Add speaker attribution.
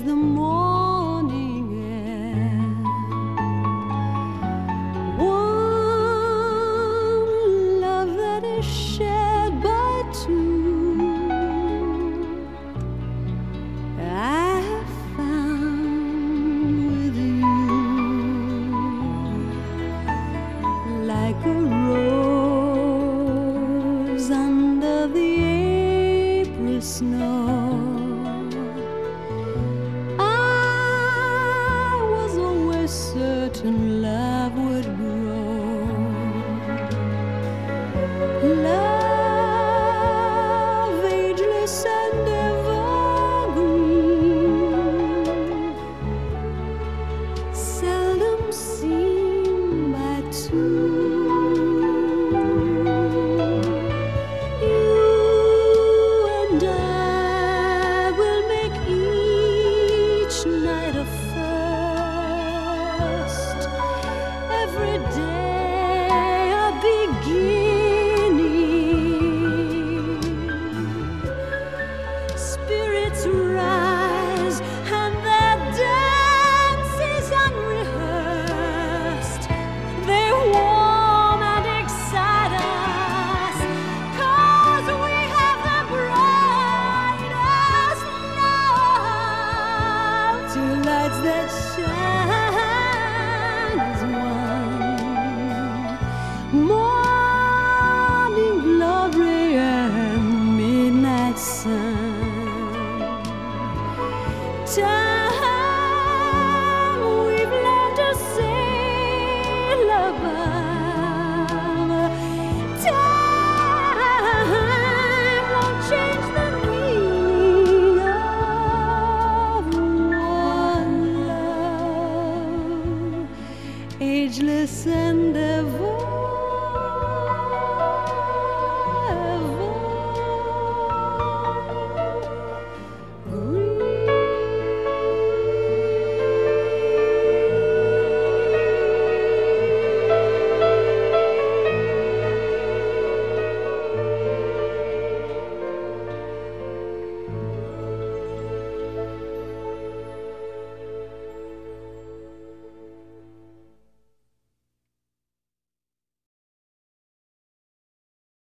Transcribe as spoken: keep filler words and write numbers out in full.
Speaker 1: the morning air. One love that is shared by two, I have found with you, like a rose under the April snow. Certain love would grow, love ageless and evergreen, seldom seen by two. You and I will make each night a every day a beginning. Spirits rise and their dance is unrehearsed. They warm and excite us, 'cause we have the brightest love. Two lights that shine as one, morning glory and midnight sun. Time we've learned to sail above. Time won't change the meaning of one love, ageless and